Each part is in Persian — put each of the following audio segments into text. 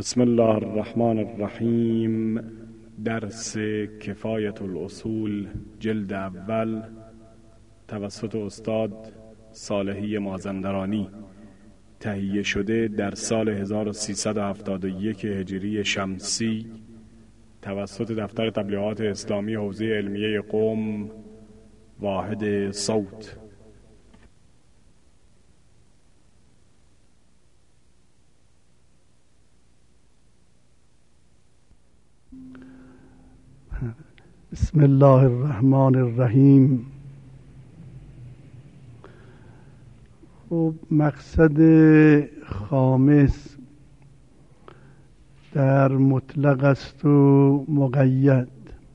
بسم الله الرحمن الرحیم. درس کفایت الاصول جلد اول توسط استاد صالحی مازندرانی، تهیه شده در سال 1371 هجری شمسی توسط دفتر تبلیغات اسلامی حوزه علمیه قم، واحد صوت. بسم الله الرحمن الرحیم. خب مقصد خامس در مطلق است و مقید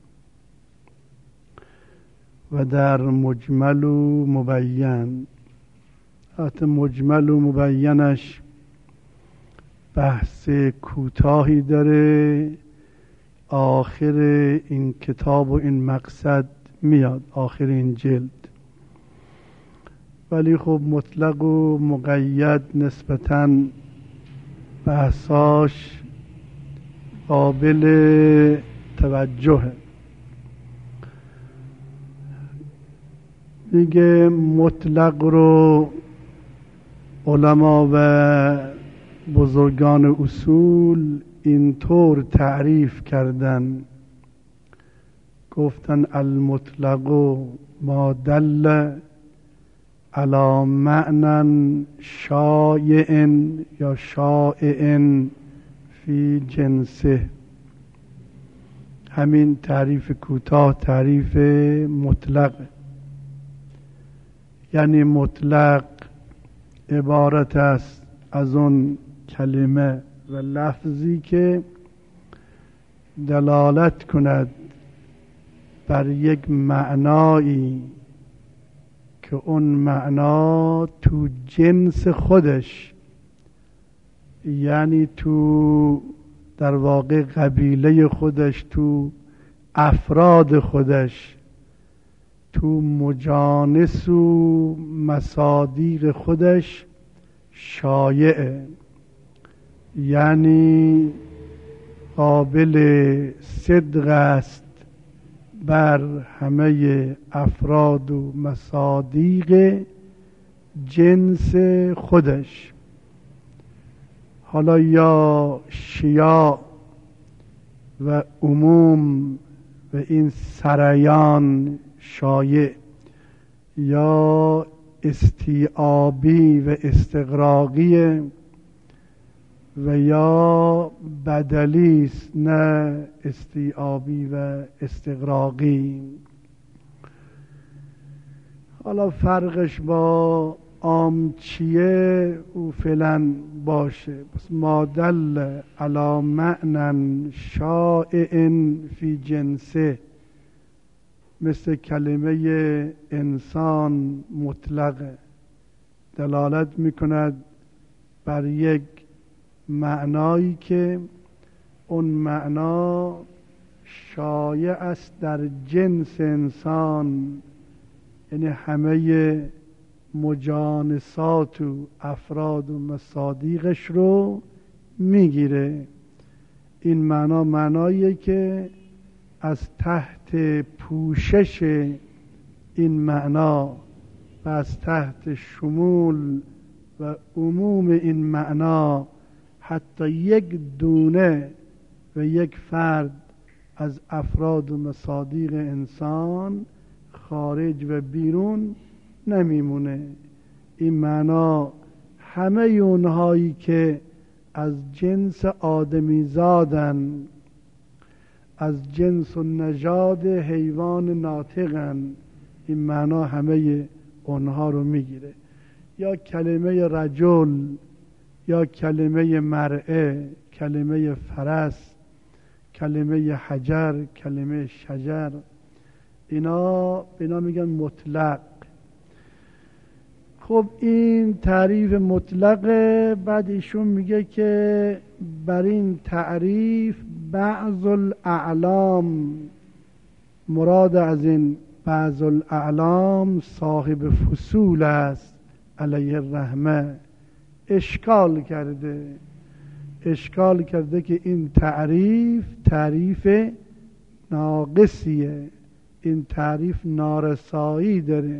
و در مجمل و مبین. حتی مجمل و مبینش بحث کوتاهی داره، آخر این کتاب و این مقصد میاد، آخر این جلد. ولی خب مطلق و مقید نسبتاً بحثاش قابل توجهه. دیگه مطلق رو علما و بزرگان اصول اینطور تعریف کردن، گفتن المطلق ما دل علی معنی شایع یا شائع فی جنسه. همین تعریف کوتاه تعریف مطلق، یعنی مطلق عبارت است از اون کلمه و لفظی که دلالت کند بر یک معنایی که اون معنا تو جنس خودش، یعنی تو در واقع قبیله خودش، تو افراد خودش، تو مجانس و مصادیق خودش شایعه، یعنی قابل صدق است بر همه افراد و مصادیق جنس خودش. حالا یا شیاع و عموم و این سریان شایع، یا استیعابی و استغراقی، و یا بدلی است نه استیعابی و استغراقی. حالا فرقش با عام چیه او فعلا باشه. بس ما دل علی معنی شائع فی جنسه، مثل کلمه انسان مطلقه، دلالت میکند بر یک معنایی که اون معنا شایع است در جنس انسان، یعنی همه مجانسات و افراد و مصادیقش رو میگیره. این معنا معناییه که از تحت پوشش این معنا و از تحت شمول و عموم این معنا حتی یک دونه و یک فرد از افراد و مصادیق انسان خارج و بیرون نمیمونه. این معنا همه اونهایی که از جنس آدمی زادن، از جنس و نژاد حیوان ناطقن، این معنا همه اونها رو میگیره. یا کلمه رجل، یا کلمه مرعه، کلمه فرس، کلمه حجر، کلمه شجر، اینا میگن مطلق. خب این تعریف مطلقه. بعد ایشون میگه که بر این تعریف بعض الاعلام، مراد از این بعض الاعلام صاحب فصول است علیه الرحمه، اشکال کرده. اشکال کرده که این تعریف ناقصیه، این تعریف نارسایی داره.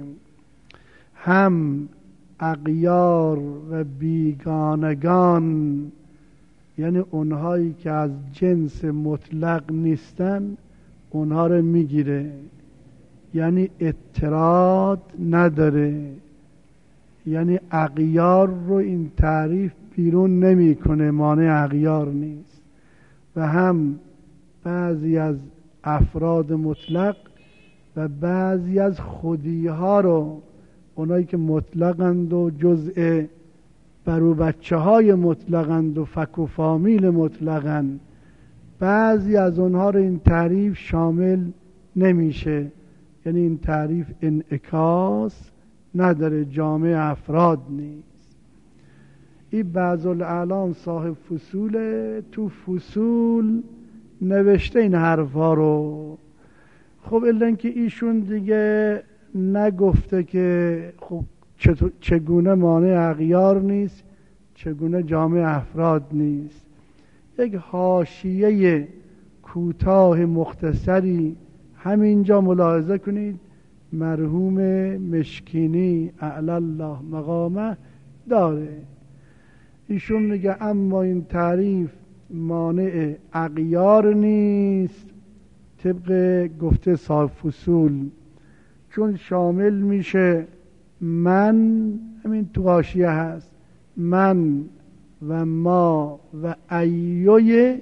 هم اغیار و بیگانگان، یعنی اونهایی که از جنس مطلق نیستن، اونها رو میگیره، یعنی اضطراد نداره، یعنی اغیار رو این تعریف بیرون نمیکنه، مانع اغیار نیست. و هم بعضی از افراد مطلق و بعضی از خودی ها رو، اونایی که مطلقند و جزء برو بچه های مطلقند و فک و فامیل مطلقند، بعضی از اونها رو این تعریف شامل نمیشه، یعنی این تعریف انعکاس نداره، جامع افراد نیست. این بعضالاعلام صاحب فصوله، تو فصول نوشته این حرفا رو. خب الا اینکه ایشون دیگه نگفته که خب چگونه مانع اغیار نیست، چگونه جامع افراد نیست. یک حاشیه کوتاه مختصری همینجا ملاحظه کنید. مرحوم مشکینی اعلی الله مقامه داره، ایشون میگه اما این تعریف مانع اغیار نیست طبق گفته صاحب فصول، چون شامل میشه من، همین تو حاشیه هست، من و ما و ایوی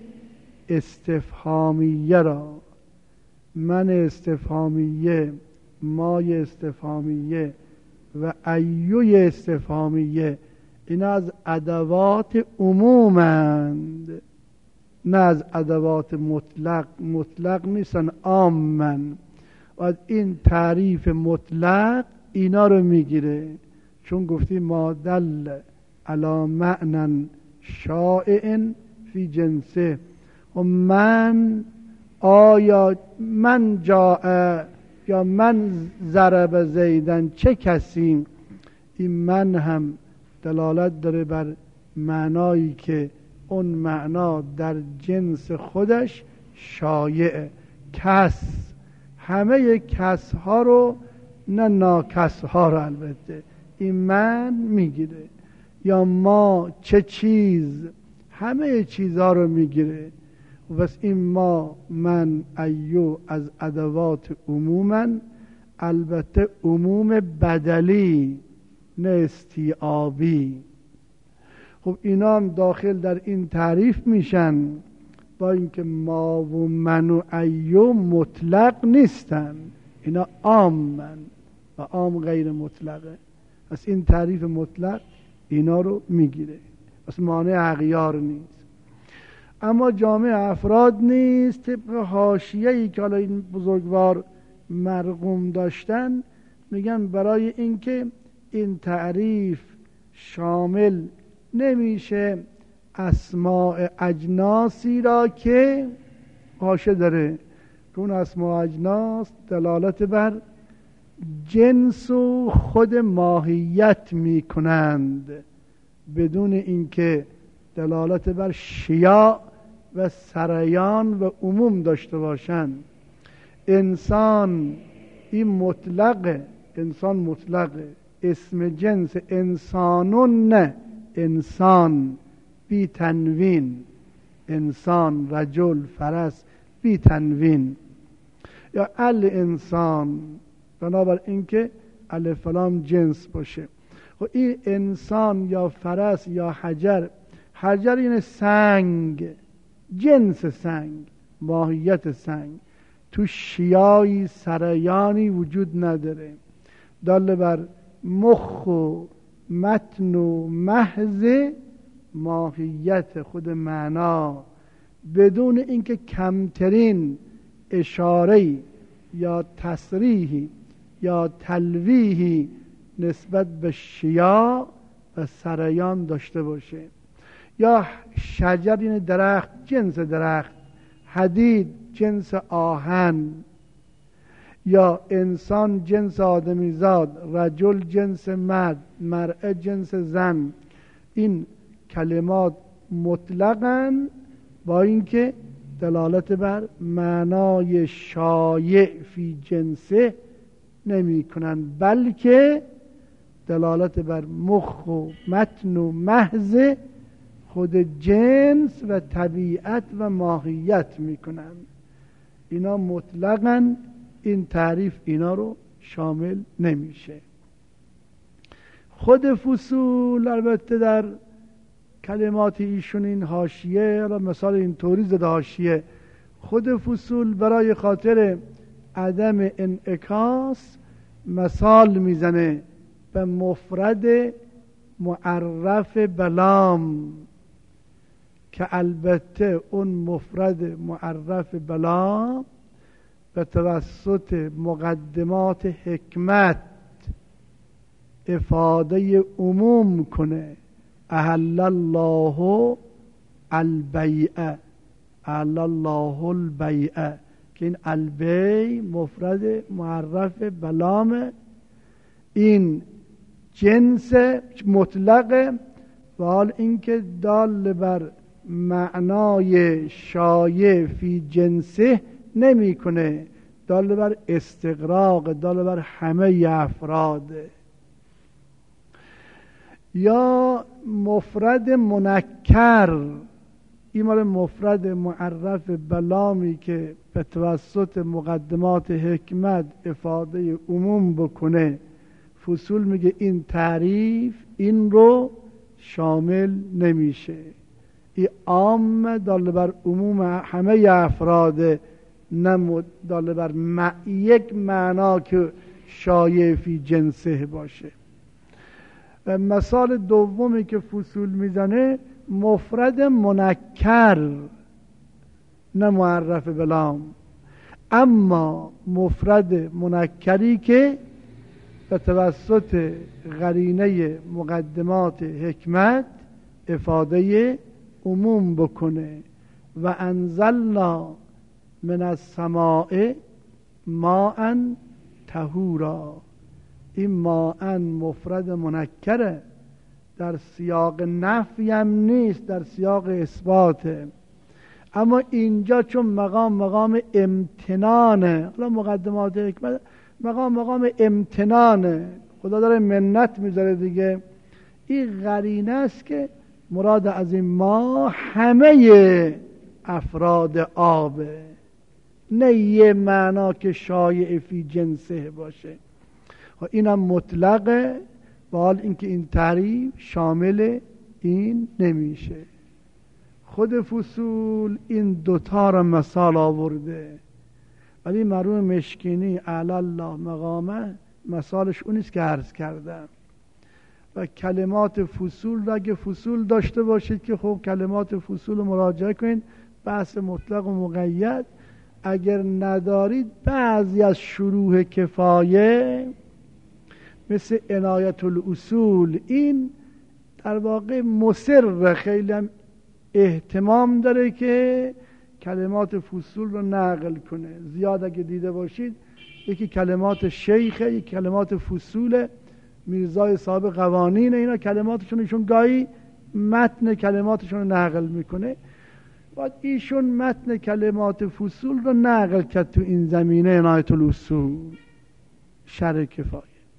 استفهامیه را، من استفهامیه، مای استفهامیه و ایوی استفهامیه، اینا از ادوات عمومند، نه از ادوات مطلق نیستن، عامن. و از این تعریف مطلق اینا رو میگیره، چون گفتیم ما دل علی معنی شائع فی جنسه. و من، آیا من جاء یا من ضرب زیدن، چه کسی، این من هم دلالت داره بر معنایی که اون معنا در جنس خودش شایع. کس، همه کس ها رو، نه ناکس ها رو البته، این من میگیره. یا ما، چه چیز، همه چیزها رو میگیره. بس این ما، من، ایو از ادوات عموما، البته عموم بدلی نه استیعابی. خب اینا هم داخل در این تعریف میشن، با اینکه ما و من و ایو مطلق نیستن، اینا عامن و عام غیر مطلقه. پس این تعریف مطلق اینا رو میگیره، پس مانع اغیار نیست. اما جامع افراد نیست. طبق حاشیه‌ای که حالا این بزرگوار مرقوم داشتن، میگن برای اینکه این تعریف شامل نمیشه اسماء اجناسی را که حاشیه داره، که اون اسماء اجناس دلالت بر جنس و خود ماهیت میکنند، بدون اینکه دلالت بر شیاع و سریان و عموم داشته باشند. انسان این مطلقه، انسان مطلقه، اسم جنس انسانون، نه انسان بی تنوین، انسان، رجل، فرس بی تنوین. یا الانسان، بنابر اینکه الف لام جنس باشه. و این انسان یا فرس یا حجر، حجر این سنگ، جنس سنگ، ماهیت سنگ، تو شیایی سریانی وجود نداره، دل بر مخ و متن و محض ماهیت خود معنا، بدون اینکه کمترین اشاره‌ای یا تصریحی یا تلویحی نسبت به شیاع و سریان داشته باشه. یا شجر این درخت، جنس درخت، حدید جنس آهن، یا انسان جنس آدمیزاد، رجل جنس مرد، مرأه جنس زن. این کلمات مطلقاً با اینکه دلالت بر معنای شایع فی جنسه نمی کنند، بلکه دلالت بر مخ و متن و محض خود جنس و طبیعت و ماهیت می کنند. اینا مطلقاً این تعریف اینا رو شامل نمیشه. خود فصول البته در کلمات ایشون این حاشیه، مثال این طوری زده حاشیه، خود فصول برای خاطر عدم انعکاس مثال میزنه به مفرد معرف بلام، که البته اون مفرد معرف بلام به توسط مقدمات حکمت افاده عموم کنه. احل الله البیع، احل الله البیع، که این البیع مفرد معرف بلام، این جنس مطلق و حال اینکه دال بر معنای شایع فی جنسه نمی کنه، دال بر استغراق، دال بر همه افراد. یا مفرد منکر، این مال مفرد معرف بلامی که به توسط مقدمات حکمت افاده عموم بکنه. فصول میگه این تعریف این رو شامل نمیشه، این عام دال بر عموم همه افراد، نه دال بر یک معنا که شایع فی جنسه باشه. و مثال دومی که فصول میزنه مفرد منکر، نه معرف بلام، اما مفرد منکری که به توسط قرینه مقدمات حکمت افاده عموم بکنه. و انزلنا من السماء ماء طهورا، این ماء مفرد منکره، در سیاق نفی هم نیست، در سیاق اثباته، اما اینجا چون مقام امتنانه، حالا مقدمات حکمت مقام امتنانه، خدا داره منت میذاره دیگه، این قرینه است که مراد از این ما همه افراد آبه، نه یه معنا که شایع فی جنسه باشه. اینم مطلقه، با حال اینکه این تعریف شامل این نمیشه. خود فصول این دوتا را مثال آورده، ولی مرحوم مشکینی اعلی الله مقامه مثالش اونیست که عرض کردم. و کلمات فصول را اگه فصول داشته باشید که خب کلمات فصول رو مراجعه کنید، بحث مطلق و مقید. اگر ندارید بعضی از شروح کفایه مثل عنایت الاصول، این در واقع مصر خیلی هم اهتمام داره که کلمات فصول رو نقل کنه. زیاد اگه دیده باشید یکی کلمات شیخه، یکی کلمات فصول میرزای صاحب قوانین، اینا کلماتشون ایشون گاهی متن کلماتشون رو نقل میکنه. بعد ایشون متن کلمات فصول رو نقل کرد تو این زمینه عنایت الاصول شرح کفایه.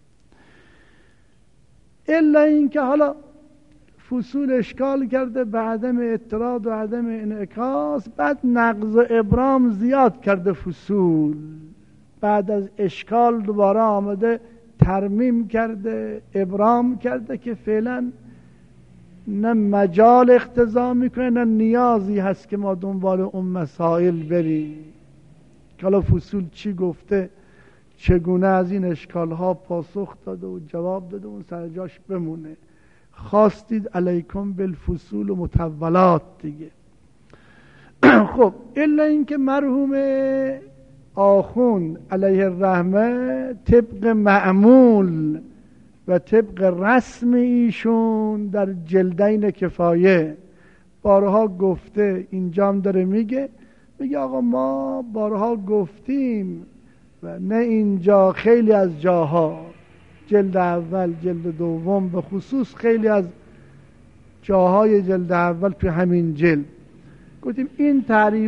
الا اینکه حالا فصول اشکال کرده به عدم اعتراض و عدم انعکاس، بعد نقض و ابرام زیاد کرده فصول، بعد از اشکال دوباره آمده ترمیم کرده، ابرام کرده که فعلا نه مجال اقتضا میکنه نه نیازی هست که ما دنبال اون مسائل بریم که حالا فصول چی گفته، چگونه از این اشکالها پاسخ داده و جواب داده، اون سر جاش بمونه. خواستید علیکم بالفصول و مطولات دیگه. خب الا اینکه مرحوم آخوند علیه الرحمه طبق معمول و طبق رسم ایشون در جلدین کفایه بارها گفته، اینجا هم داره میگه آقا ما بارها گفتیم و نه اینجا، خیلی از جاها، جلد اول جلد دوم به خصوص خیلی از جاهای جلد اول توی همین جلد گفتیم این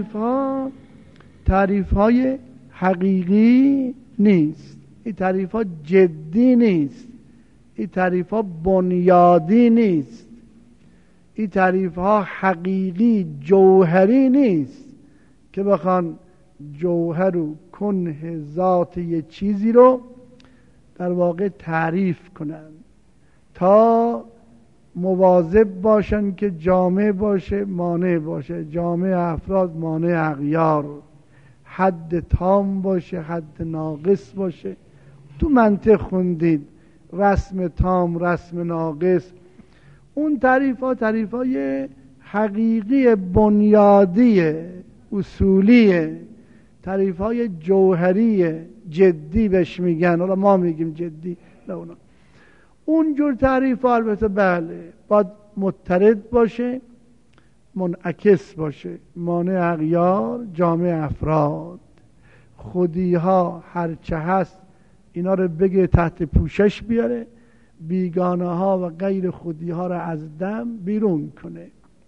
تعریف های حقیقی نیست، این تعریف ها جدی نیست، این تعریف ها بنیادی نیست، این تعریف ها حقیقی جوهری نیست که بخوان جوهر و کنه ذات یه چیزی رو در واقع تعریف کنن تا مواظب باشن که جامع باشه مانع باشه، جامع افراد مانع اغیار، حد تام باشه حد ناقص باشه. تو منطق خوندید رسم تام رسم ناقص. اون تعریف های حقیقی بنیادی اصولی، تعریف های جوهری جدی بهش میگن، حالا ما میگیم جدی نه اونا. اونجور تعریف ها البته بله باید مضطرد باشه، منعکس باشه، مانع اغیار، جامع افراد، خودی ها هرچه هست اینا رو بگه تحت پوشش بیاره، بیگانه ها و غیر خودی ها رو از دم بیرون کنه.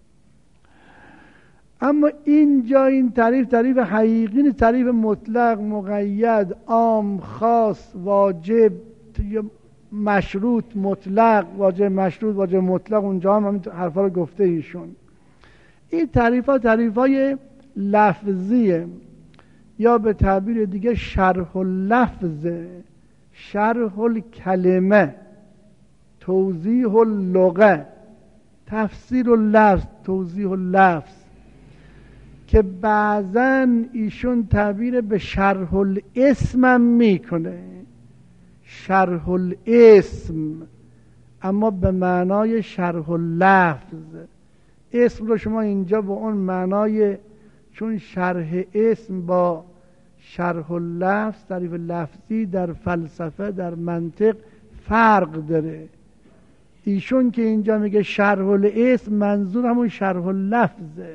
اما اینجا این تعریف حقیقی نیست، تعریف مطلق، مقید، عام، خاص، واجب، مشروط، مطلق، واجب، مشروط، واجب، مطلق. اونجا هم همین حرفا رو گفته ایشون. این تعریف‌های لفظیه یا به تعبیر دیگه شرح اللفظ، شرح الکلمه، توضیح اللغه، تفسیر اللفظ، توضیح اللفظ، که بعضا ایشون تعبیر به شرح الاسم هم میکنه، شرح الاسم، اما به معنای شرح اللفظ. اسم رو شما اینجا با اون معنای، چون شرح اسم با شرح اللفظ، تعریف لفظی در فلسفه در منطق فرق داره. ایشون که اینجا میگه شرح الاسم منظور همون شرح اللفظه.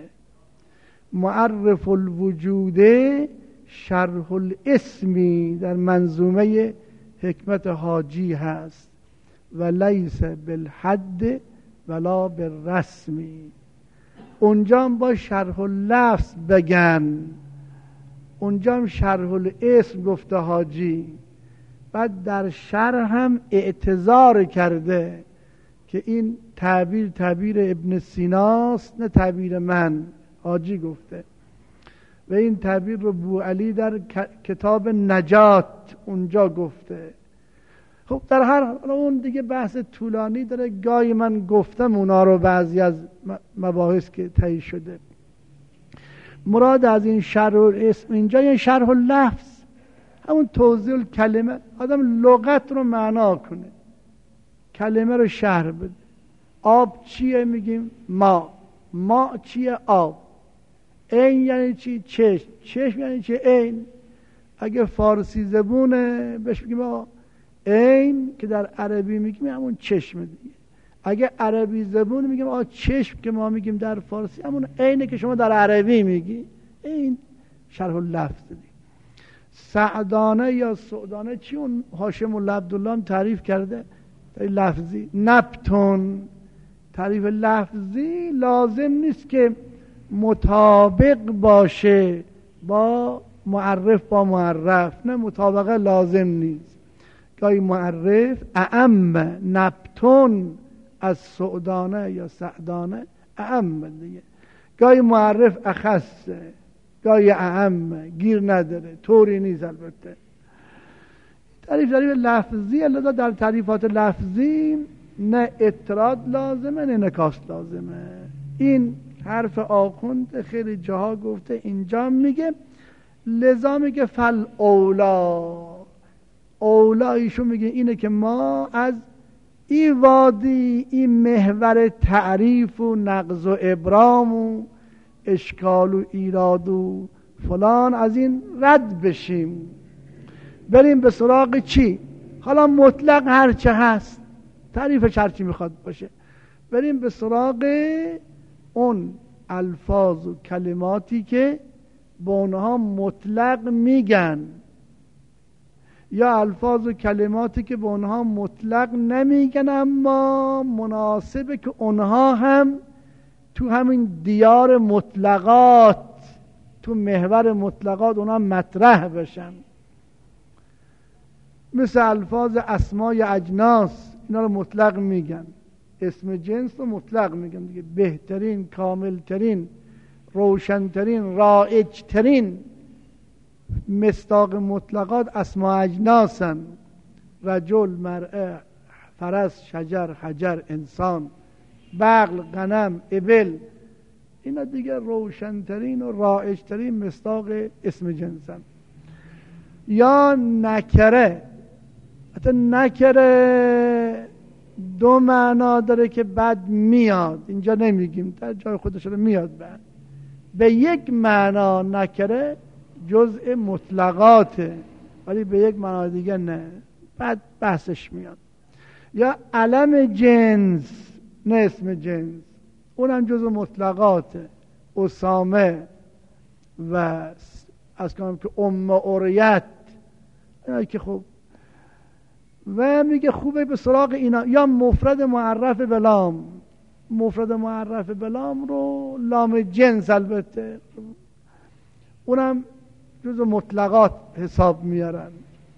معرف الوجوده شرح الاسمی در منظومه حکمت حاجی هست و لیس بالحد ولا بالرسمی. اونجا هم با شرح اللفظ بگن، اونجا هم شرح الاسم گفته حاجی. بعد در شرح هم اعتذار کرده که این تعبیر ابن سیناست نه تعبیر من، حاجی گفته. و این تعبیر رو بوعلی در کتاب نجات اونجا گفته. خب در هر حال اون دیگه بحث طولانی داره، گاهی من گفتم اونا رو بعضی از مباحث که طی شده. مراد از این شرح الاسم اینجا یه شرح اللفظ، همون توضیح کلمه، آدم لغت رو معنا کنه، کلمه رو شرح بده. آب چیه؟ میگیم ما چیه؟ آب. عین یعنی چی؟ چشم یعنی چی؟ عین. اگه فارسی زبونه بهش میگیم عین که در عربی میگیم همون چشم دیگه. اگه عربی زبون میگیم چشم که ما میگیم در فارسی همون عینه که شما در عربی میگی. این شرح اللفظ دیگه. سعدانه یا سعدانه چی؟ اون هاشم العبدالله تعریف کرده لفظی. نبتون تعریف لفظی لازم نیست که مطابق باشه با معرف، نه مطابقه لازم نیست. گاهی معرف اعم، نبتون از سعدانه یا سعدانه اعم دیگه. گاهی معرف اخصه، گاهی اعم، گیر نداره، طوری نیست. البته تعریف لفظی، لذا در تعریفات لفظی نه اطراد لازمه نه نکاس لازمه. این حرف آخوند خیلی جاها گفته، اینجا میگه لذا میگه فل اولا ایشون میگه اینه که ما از این وادی، این محور تعریف و نقض و ابرام و اشکال و ایراد و فلان از این رد بشیم، بریم به سراغ چی؟ حالا مطلق هرچه هست، تعریفش هرچی میخواد باشه، بریم به سراغ اون الفاظ و کلماتی که با اونها مطلق میگن. یا الفاظ و کلماتی که به اونها مطلق نمیگن اما مناسبه که اونها هم تو همین دیار مطلقات، تو محور مطلقات اونها مطرح بشن. مثل الفاظ اسمای اجناس، اینا رو مطلق میگن، اسم جنس رو مطلق میگن دیگه. بهترین، کاملترین، روشنترین، رایجترین مصداق مطلقات اسماء اجناسن: رجل، مرأه، فرس، شجر، حجر، انسان، بغل، غنم، ابل. اینا دیگه روشنترین و رایجترین مصداق اسم جنسن. یا نکره. حتی نکره دو معنا داره که بعد میاد، اینجا نمیگیم، در جای خودش رو میاد بعد. به یک معنا نکره جزء مطلقاته، ولی به یک معنا دیگه نه، بعد بحثش میاد. یا علم جنس، نه اسم جنس، اونم جزء مطلقاته. اسامه و از کنم که اوریت، که خب. و میگه خوبه به سراغ اینا. یا مفرد معرف به لام. مفرد معرف به لام رو لام جنس البته اونم جز مطلقات حساب میارن.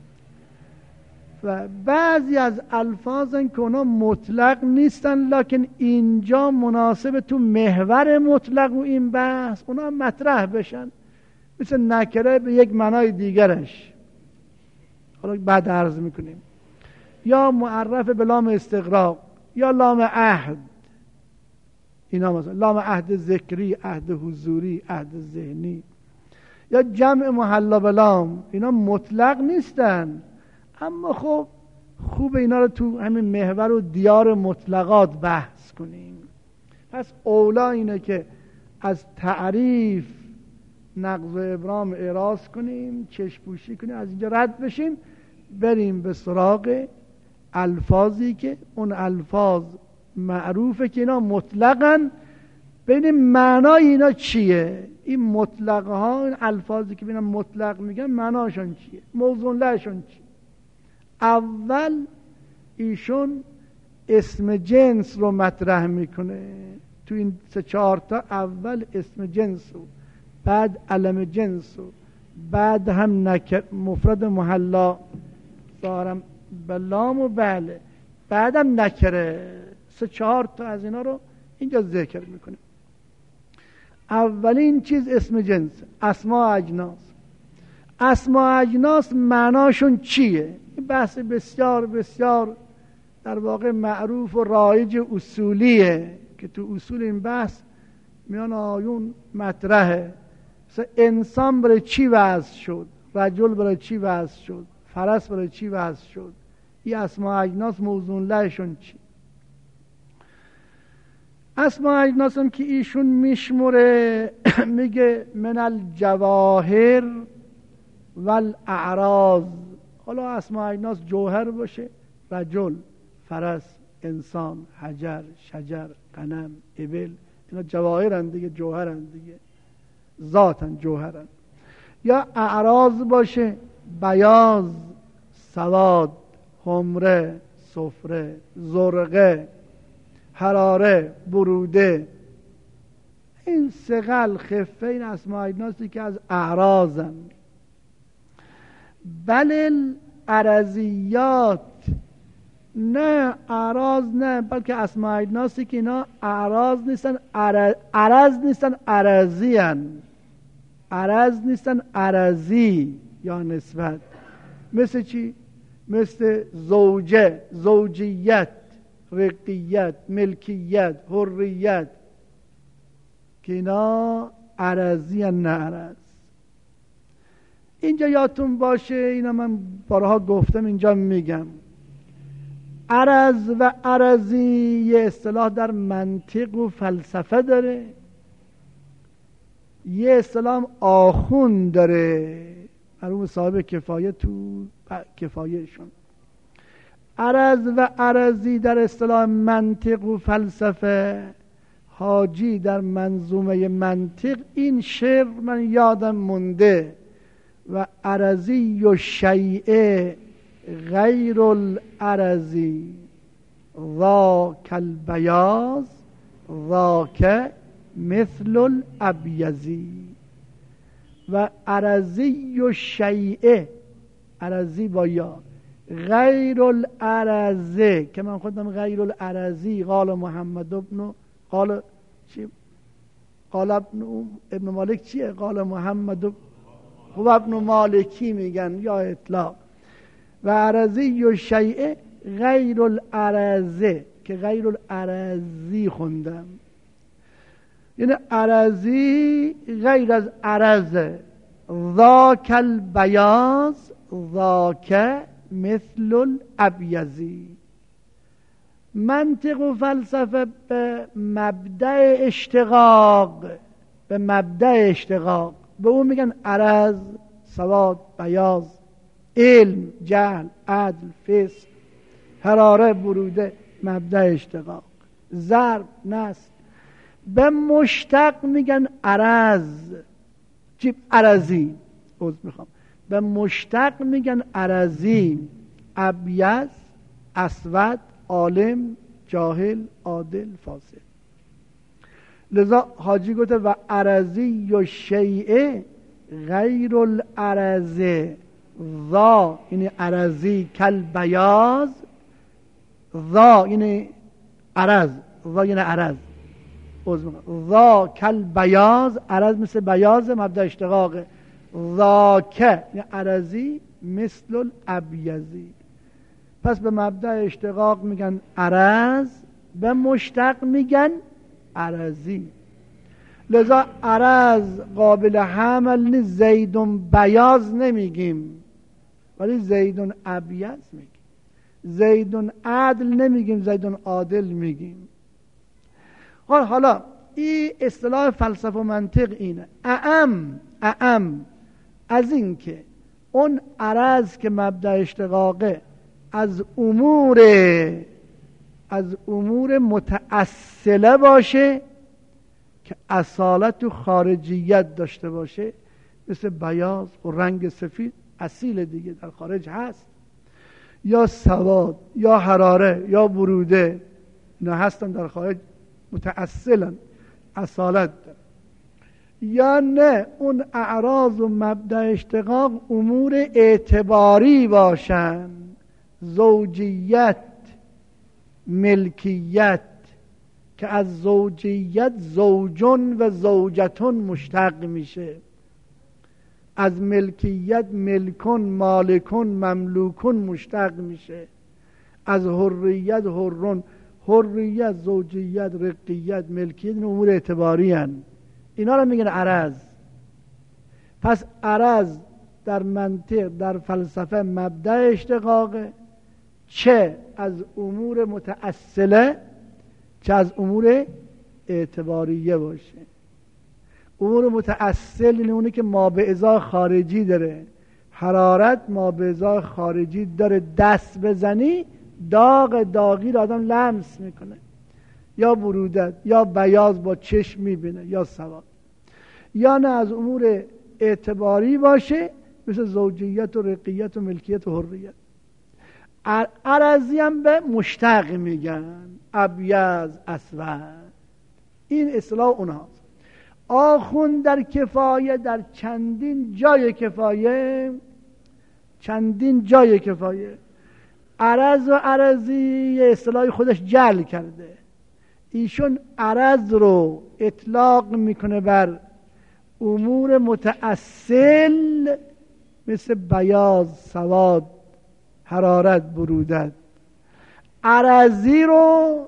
و بعضی از الفاظن که اونا مطلق نیستن لکن اینجا مناسب تو محور مطلق و این بحث اونا مطرح بشن، مثل نکره به یک معنای دیگرش، حالا بعد عرض میکنیم. یا معرف به لام استغراق، یا لام عهد. اینا مثلا لام عهد ذکری، عهد حضوری، عهد ذهنی. یا جمع محلا به لام، اینا مطلق نیستن اما خب خوب اینا رو تو همین محور و دیار مطلقات بحث کنیم. پس اولا اینه که از تعریف نقض و ابرام اعراض کنیم، چشم پوشی کنیم، از اینجا رد بشیم، بریم به سراغ الفاظی که اون الفاظ معروفه که اینا مطلقن، ببینیم معنای اینا چیه. این مطلق ها، این الفاظی که اینا مطلق میگن معناشون چیه، موضوع لهشون چیه. اول ایشون اسم جنس رو مطرح میکنه تو این 3-4 تا. اول اسم جنس رو، بعد علم جنس رو، بعد هم مفرد محلا ظاهرم بلام و بله، بعدم نکره. 3-4 تا از اینا رو اینجا ذکر میکنه. اولین چیز اسم جنس، اسماء اجناس. اسماء اجناس معناشون چیه؟ این بحث بسیار بسیار در واقع معروف و رایج اصولیه که تو اصول این بحث میان آیون مطرحه. مثلا انسان برای چی وضع شد، رجل برای چی وضع شد، فرس برای چی وضع شد. این اسماء اجناس موضوع لهشون چی؟ اسماء اجناس هم که ایشون میشموره میگه من الجواهر والاعراض. حالا اسماء اجناس جوهر باشه، رجل، فرس، انسان، حجر، شجر، غنم، ابل، اینا جواهرن دیگه، جوهرن دیگه، ذاتن، جوهرن. یا اعراض باشه، بیاض، سواد، حمره، صفره، زرقه، حراره، بروده. این ثقل، خفه، این اسماء اجناسی که از اعراضن. بل الارضیات، نه اعراض نه، بلکه اسماء اجناسی که اینا اعراض نیستن، عرض نیستن، عرضی هن. عرض نیستن، عرضی یا نسبت. مثل چی؟ مثل زوجه، زوجیت، رقیت، ملکیت، حریت، که اینا عرضی هن نه عرض. اینجا یادتون باشه، اینا من بارها گفتم اینجا میگم، عرض و عرضی یه اصطلاح در منطق و فلسفه داره، یه اصطلاح آخوند داره، مرحوم صاحب کفایه تو کفایهشون. عرض و عرضی در اصطلاح منطق و فلسفه، حاجی در منظومه منطق این شعر من یادم مونده، و عرضی و شیء غیر العرضی ذاک البیاض ذاک مثل الابیضی. و عرضی و شیء، عرضی با یا، غیر العرضه که من خودم غیر العرضی قال محمد ابن قال چی؟ قال ابن مالک چیه؟ قال محمد هو ابن مالکی میگن یا اطلاق. و عرضی و شیء غیر العرضه که غیر العرضی خوندم، یعنی عرضی غیر از عرضه. ذاک البیاض ذاک مثل الابیضی. منطق و فلسفه به مبدأ اشتقاق، به مبدأ اشتقاق به اون میگن عرض، سواد، بیاض، علم، جهل، عدل، فسق، حراره، بروده، مبدأ اشتقاق. ضرب، نصب. به مشتق میگن عرض، چی؟ عرضی. میخوام به مشتق میگن عرضی. ابیض، اسود، عالم، جاهل، عادل، فاسد. لذا حاجی گفته و عرضی و شیء غیر العرضه ذا، یعنی عرضی کل بیاض، ذا یعنی عرض، ذا یعنی عرض، ذا کل بیاض، عرض مثل بیاض، مبدأ اشتقاقه. ذاک یعنی عرضی مثل الابیضی. پس به مبدأ اشتقاق میگن عرض، به مشتق میگن عرضی. لذا عرض قابل حمل نیست، زیدون بیاض نمیگیم ولی زیدون ابیض میگیم. زیدون عدل نمیگیم، زیدون عادل میگیم. حالا این اصطلاح فلسفه و منطق اینه. اعم از این که اون عرض که مبدأ اشتقاقه از امور متأصله باشه که اصالت و خارجیت داشته باشه، مثل بیاض و رنگ سفید اصیل دیگه در خارج هست، یا سواد یا حراره یا بروده، اینا هستن در خارج متأصلا اصالت دارن. یا نه اون اعراض و مبدأ اشتقاق امور اعتباری باشن، زوجیت، ملکیت، که از زوجیت زوجون و زوجتون مشتق میشه، از ملکیت ملکون، مالکون، مملوکون مشتق میشه، از حریت حرون، حریت، زوجیت، رقیت، ملکیت، این امور اعتباری هن. اینا رو میگن عرض. پس عرض در منطق، در فلسفه مبدأ اشتقاقه، چه از امور متأصله چه از امور اعتباریه باشه. امور متأصل یعنی اونی که ما به ازای خارجی داره، حرارت ما به ازای خارجی داره، دست بزنی داغی رو آدم لمس میکنه، یا برودت، یا بیاض با چشم میبینه، یا سواد. یا نه از امور اعتباری باشه مثل زوجیت و رقیت و ملکیت و حریت. عرضی هم به مشتق میگن، ابیض، اسود. این اصطلاح اونهاست. آخوند در کفایه، در چندین جای کفایه عرض و عرضی اصطلاح خودش جعل کرده. ایشون عرض رو اطلاق میکنه بر امور متأصل مثل بیاض، سواد، حرارت، برودت. عرضی رو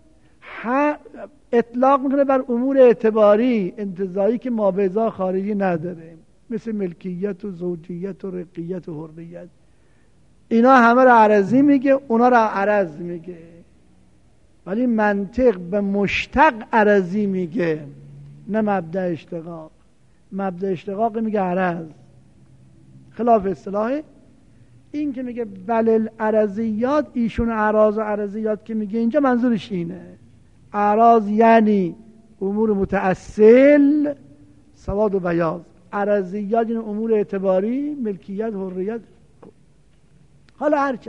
اطلاق میکنه بر امور اعتباری، انتزاعی که مابعضا خارجی نداره، مثل ملکیت و زوجیت و رقیت و حریت. اینا همه رو عرضی میگه، اونا رو عرض میگه. ولی منطق به مشتق عرضی میگه، نه مبدأ اشتقاق. مبدأ اشتقاق میگه عرض، خلاف اصطلاح این که میگه بل العرضیات. ایشون اعراض و عرضیات که میگه اینجا منظورش اینه. اعراض یعنی امور متأصل، سواد و بیاض. عرضیات این امور اعتباری، ملکیت، حریت. حالا هرچه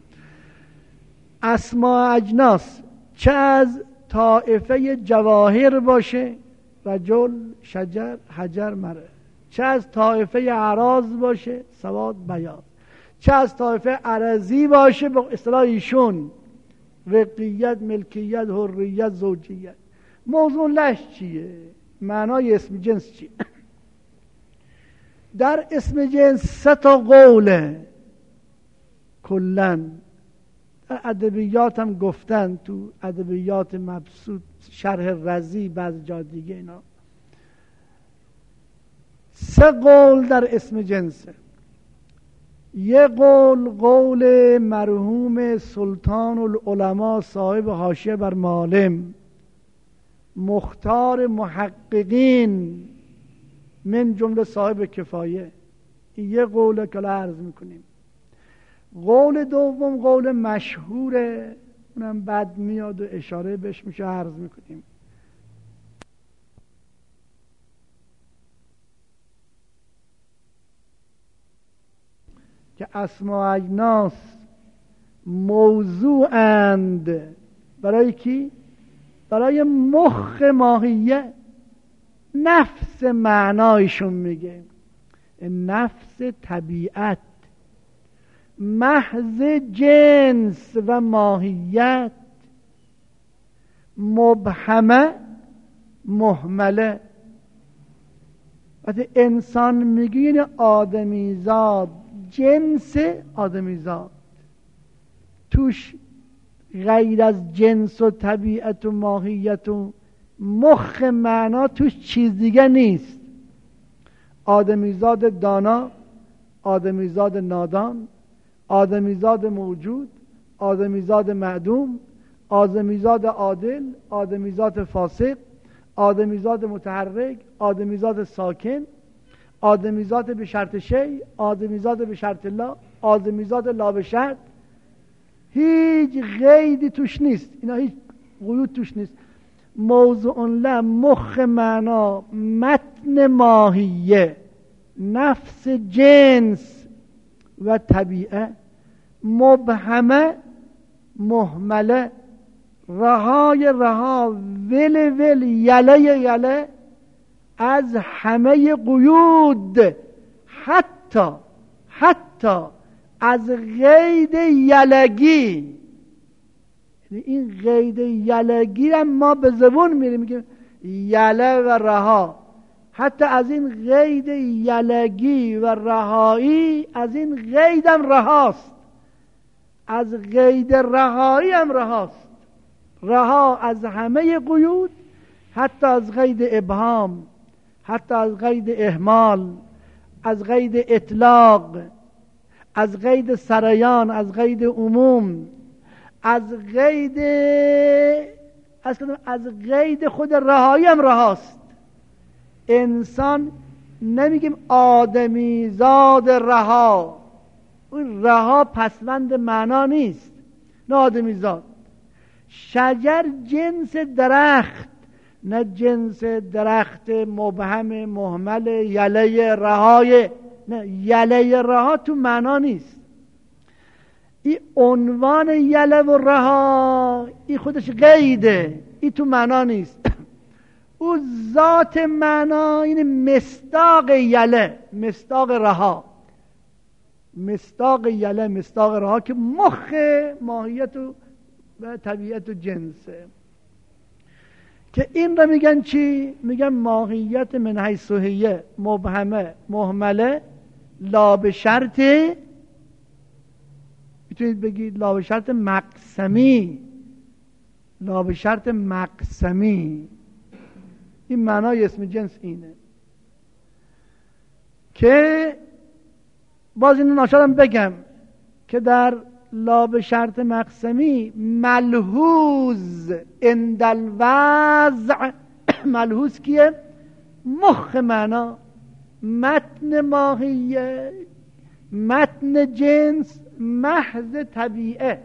اسماء اجناس، چه از طائفه جواهر باشه، رجل، شجر، حجر، مره، چه از طائفه اعراض باشه، سواد، بیاض، چه از طائفه عرضی باشه به اصطلاح ایشون، رقیت، ملکیت، حریت، زوجیت. موضوع لش چیه؟ معنای اسم جنس چیه؟ در اسم جنس 3 قوله کلن. در ادبیات هم گفتن، تو ادبیات مبسوط، شرح رضی، بعض جا دیگه اینا 3 قول در اسم جنسه. یه قول مرحوم سلطان العلماء صاحب حاشیه بر معالم، مختار محققین، من جمله صاحب کفایه. یه قول که عرض میکنیم. قول دوم قول مشهوره، اونم بعد میاد و اشاره بهش میشه عرض میکنیم. که اسماء اجناس موضوعند برای کی؟ برای مخ ماهیه، نفس معنایشون میگه، نفس طبیعت، محض جنس و ماهیت، مبهمه، مهمله. وقتی انسان میگه آدمیزاد، جنس آدمیزاد، توش غیر از جنس و طبیعت و ماهیت و مخ معنا توش چیز دیگه نیست. آدمیزاد دانا، آدمیزاد نادان، آدمیزاد موجود، آدمیزاد معدوم، آدمیزاد عادل، آدمیزاد فاسق، آدمیزاد متحرک، آدمیزاد ساکن، آدمیزاد به شرط شیء، آدمیزاد به شرط لا، آدمیزاد لا به شرط. هیچ قیدی توش نیست، اینا هیچ قیود توش نیست. موضوع لا، مخ معنا، متن ماهیه، نفس جنس و طبیعه، مبهمه، مهمله، رهای رها، ول یله از همه قیود، حتی از قید یلگی. این قید یلگی هم ما به زبون میریم میگیم یله و رها. حتی از این قید یلگی و رهایی، از این قید هم رهاست، از قید رهایی هم رهاست. رها از همه قیود، حتی از قید ابهام، حتی از قید اهمال، از قید اطلاق، از قید سریان، از قید عموم، از قید خود رهایی هم رهاست. انسان نمیگیم آدمیزاد رها، اون رها پسوند معنا نیست، نه آدمیزاد. شجر جنس درخت، نه جنس درخت مبهم، مهمل، یله رهای. نه، یله رها تو معنا نیست. این عنوان یله و رها، این خودش قیده، این تو معنا نیست. او ذات معنا این مصداق یله، مصداق رها، مصداق یله، مصداق رها که مخ ماهیت و طبیعت و جنسه. که این رو میگن چی؟ میگن ماهیت من حیث هیه، مبهمه، مهمله، لا به شرط، میتونید بگید لا به شرط مقسمی، لا به شرط مقسمی. این معنای اسم جنس اینه. که باز اینو ناشرم بگم که در لا به شرط مقسمی ملحوظ عند الوضع، ملحوظ کیه؟ مخ معنا، متن ماهیه، متن جنس، محض طبیعه،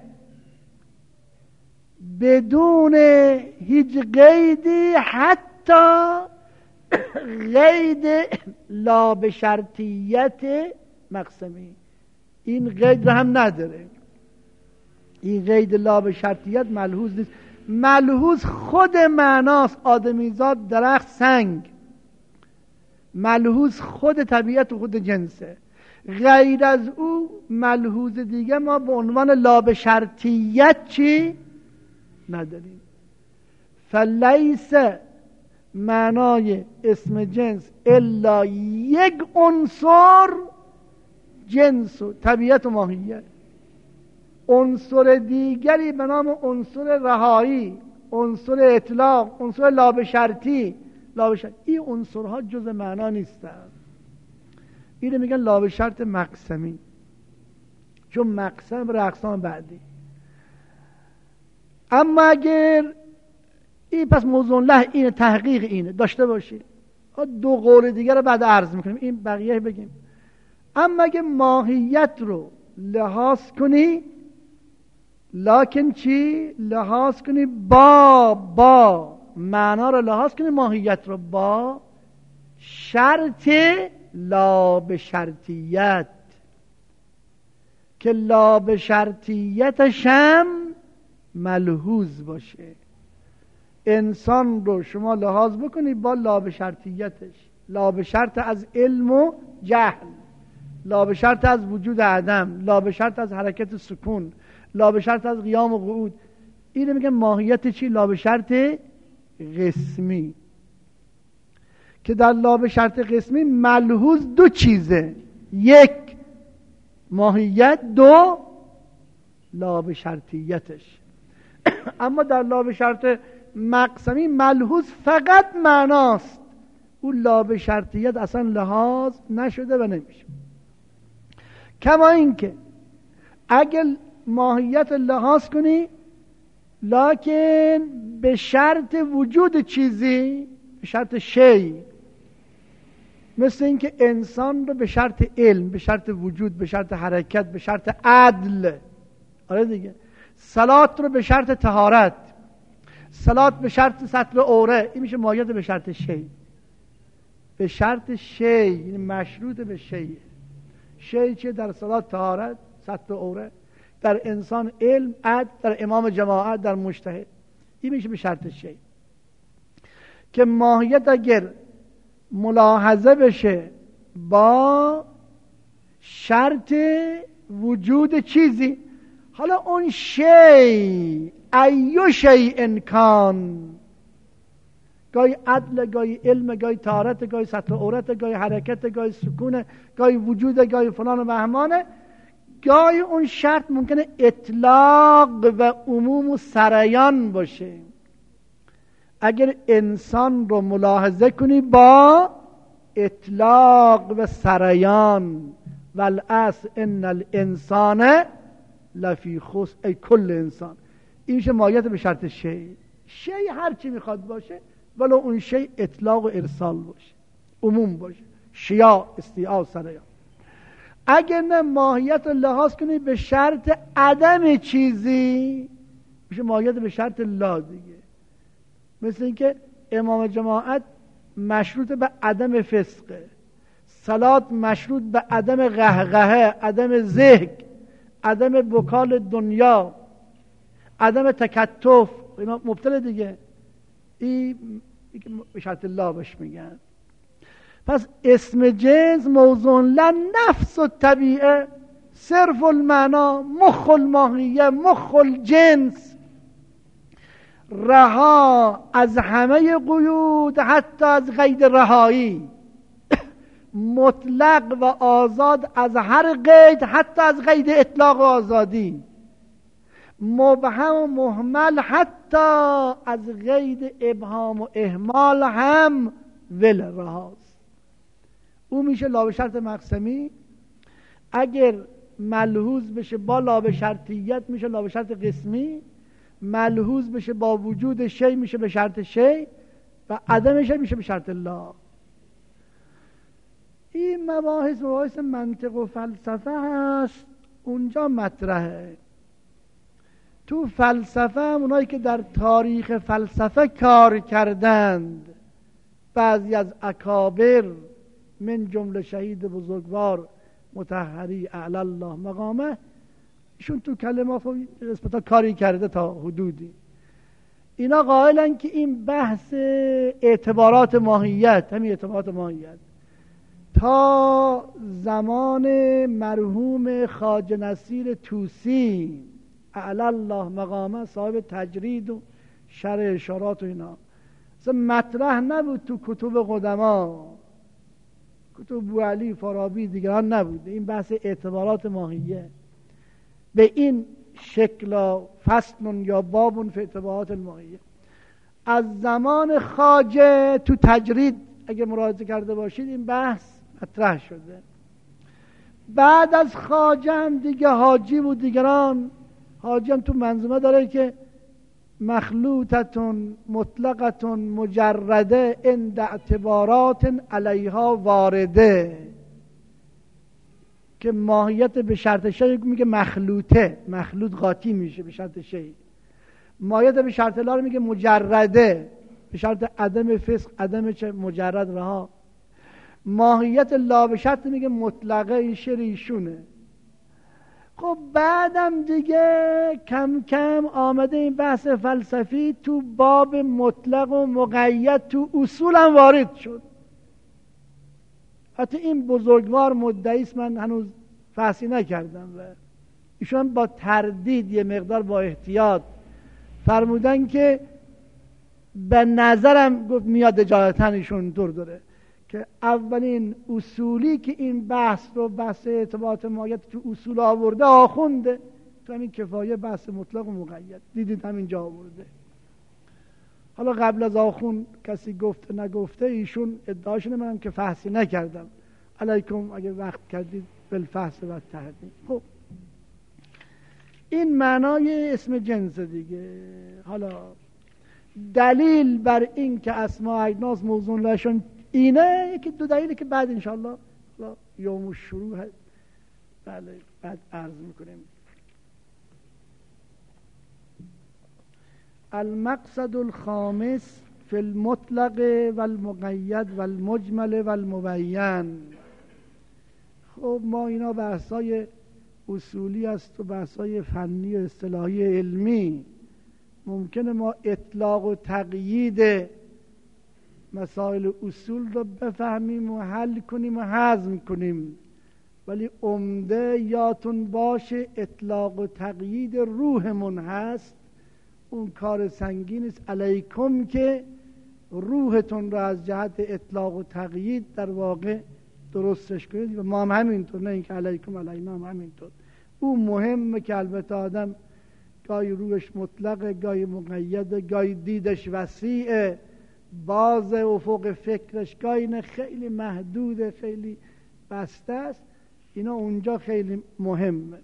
بدون هیچ قیدی، حتی قید لا به شرطیت مقسمی، این قید رو هم نداره. این قید لا به شرطیت ملحوظ نیست. ملحوظ خود معناست، آدمیزاد، درخت، سنگ. ملحوظ خود طبیعت و خود جنسه. غیر از او ملحوظ دیگه ما به عنوان لا به شرطیت چی نداریم. فلیس معنای اسم جنس الا یک عنصر، جنس و طبیعت و ماهیت. عنصر دیگری به نام عنصر رهایی، عنصر اطلاق، عنصر لا به شرطی، این عنصرها جز معنا نیستند. اینو میگن لا به شرط مقسمی، چون مقسم بر اقسام بعدی. اما اگر این پس موضوع له اینه، تحقیق اینه داشته باشید. دو قول دیگر رو بعد عرض میکنیم، این بقیه بگیم. اما اگه ماهیت رو لحاظ کنی، لکن چی؟ لحاظ کنی با معنا رو لحاظ کنی، ماهیت رو با شرط لا به شرطیت، که لا به شرطیتش هم ملحوظ باشه. انسان رو شما لحاظ بکنی با لا به شرطیتش، لا به شرط از علم و جهل، لا به شرط از وجود عدم، لا به شرط از حرکت سکون، لا به شرط از قیام و قعود. اینو میگن ماهیت چی؟ لا به شرط قسمی. که در لا به شرط قسمی ملحوظ دو چیزه، یک ماهیت، دو لا به شرطیتش. اما در لا به شرط مقسمی ملحوظ فقط معناست، اون لا به شرطیت اصلا لحاظ نشده و نمیشه. کما اینکه اگر ماهیت لحاظ کنی لکن به شرط وجود چیزی، به شرط شی، مثل اینکه انسان رو به شرط علم، به شرط وجود، به شرط حرکت، به شرط عدل، آره دیگه، صلات رو به شرط طهارت، صلات به شرط ستر عوره، این میشه ماهیت به شرط شی. به شرط شی یعنی مشروط به شی. شی چیه؟ در صلات طهارت، ستر عوره، در انسان علم، عدل، در امام جماعت، در مجتهد. این میشه به شرط شی. که ماهیت اگر ملاحظه بشه با شرط وجود چیزی، حالا اون شی ایو شی انکان، گاهی عدل، گاهی علم، گاهی طهارت، گاهی ستر عورت، گاهی حرکت، گاهی سکون، گاهی وجود، گاهی فلان و بهمانه، گاهی اون شرط ممکنه اطلاق و عموم و سریان باشه. اگر انسان رو ملاحظه کنی با اطلاق و سریان، والاصل ان الانسان لفی خسر، ای کل انسان، این میشه ماهیت به شرط شی. شی هر چی میخواد باشه، ولو اون شی اطلاق و ارسال باشه، عموم باشه، شیاع، استیعاء، سریان. اگر نه ماهیت رو لحاظ کنی به شرط عدم چیزی، میشه ماهیت به شرط لا دیگه. مثل اینکه امام جماعت مشروط به عدم فسقه، صلات مشروط به عدم قهقهه، عدم ضحک، عدم بکال دنیا، عدم تکتف، اینا مبتل دیگه. این به شرط لا بهش میگن. پس اسم جنس موضوع لنفس و طبیعه، صرف المعنا، مخ الماهیه، مخ الجنس، رها از همه قیود، حتی از قید رهایی، مطلق و آزاد از هر قید، حتی از قید اطلاق و آزادی، مبهم و مهمل، حتی از قید ابهام و اهمال هم ول رهاست. او میشه لا به شرط مقسمی. اگر ملحوظ بشه با لا به شرطیت میشه لا به شرط قسمی، ملحوظ بشه با وجود شی میشه به شرط شی، و عدم شی میشه به شرط لا. این مباحث منطق و فلسفه هست، اونجا مطرحه. تو فلسفه هم اونایی که در تاریخ فلسفه کار کردند بعضی از اکابر من جمله شهید بزرگوار مطهری اعلی الله مقامه، ایشون تو کلمات نسبتا کاری کرده تا حدودی. اینا قائلن که این بحث اعتبارات ماهیت، همین اعتبارات ماهیت تا زمان مرحوم خواجه نصیر طوسی اعلی الله مقامه صاحب تجرید و شرح اشارات و اینا اصلا مطرح نبود تو کتب قدما، کتب بوعلی، فارابی دیگران نبود این بحث اعتبارات ماهیه به این شکل فصل یا باب فی اعتبارات الماهیه. از زمان خواجه تو تجرید اگه مراجعه کرده باشید این بحث مطرح شده. بعد از خواجه هم دیگه حاجی بود دیگران. حاجی هم تو منظومه داره که مخلوطتون مطلقتون مجرده عند اعتبارات علیها وارده، که ماهیت به شرط شیء میگه مخلوطه، مخلوط قاطی میشه به شرط شیء. ماهیت به شرط لا رو میگه مجرده، به شرط عدم فسق عدم چه مجرد رها. ماهیت لا به شرط میگه مطلقه، این شعر ایشونه. خب بعدم دیگه کم کم آمده این بحث فلسفی تو باب مطلق و مقید تو اصول هم وارد شد. حتی این بزرگوار مدعیست، من هنوز فحصی نکردم و ایشون با تردید یه مقدار با احتیاط فرمودن که به نظرم گفت میاد اجازتاً ایشون طور داره که اولین اصولی که این بحث رو بحث اعتبارات ماهیت تو اصول آورده آخونده، تو همین کفایه بحث مطلق و مقید دیدید همینجا آورده. حالا قبل از آخون کسی گفته نگفته ایشون ادعاشونه، منم که فحصی نکردم. علیکم اگه وقت کردید بالفحص و تحقیق. خب این معنای اسم جنس دیگه. حالا دلیل بر این که اسماء اجناس موضوع لشون اینه، یکی دو دلیلی که بعد انشاءالله یوم الشروع هست بله بعد عرض میکنیم. المقصد الخامس فی المطلق والمقید والمجمل والمبین. خب ما اینا بحثای اصولی است و بحثای فنی و اصطلاحی علمی. ممکنه ما اطلاق و تقیید مسائل اصول رو بفهمیم و حل کنیم و هضم کنیم، ولی عمده یادتون باشه اطلاق و تقیید روحمون هست. اون کار سنگین است. علیکم که روحتون رو از جهت اطلاق و تقیید در واقع درستش کنید و ما هم همینطور، نه اینکه علیکم علینا هم همینطور. اون مهمه که البته آدم گاهی روحش مطلقه، گاهی مقیده، گاهی دیدش وسیعه، باز افق فکرش گاهی خیلی محدوده، خیلی بسته است. اینا اونجا خیلی مهمه.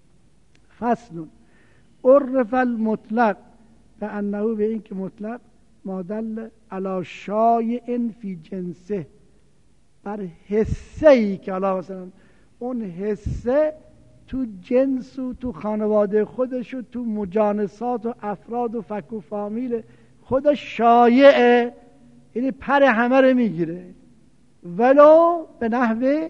فصل عرف المطلق به انه، به این که مطلق مادل علی شایع فی جنسه، بر حسه ای که حالا مثلا اون حسه تو جنس و تو خانواده خودش و تو مجانسات و افراد و فک و فامیل خودش شایعه، یعنی پر همه رو میگیره، ولو به نحو